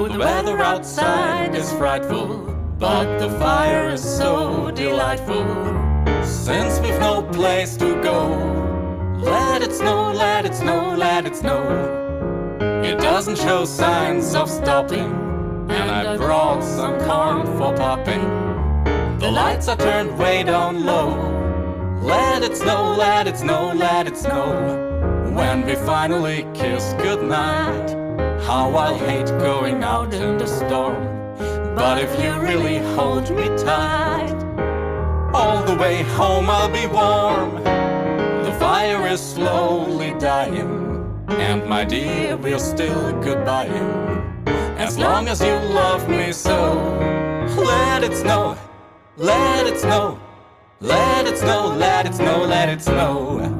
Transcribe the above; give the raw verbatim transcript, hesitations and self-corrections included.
The weather outside is frightful, but the fire is so delightful. Since we've no place to go, let it snow, let it snow, let it snow. It doesn't show signs of stopping, and I brought some corn for popping. The lights are turned way down low. Let it snow, let it snow, let it snow. When we finally kiss goodnight, how I'll hate going out in the storm. But if you really hold me tight, all the way home I'll be warm. The fire is slowly dying, and my dear, we're still goodbying. As long as you love me so, let it snow, let it snow, let it snow, let it snow, let it snow.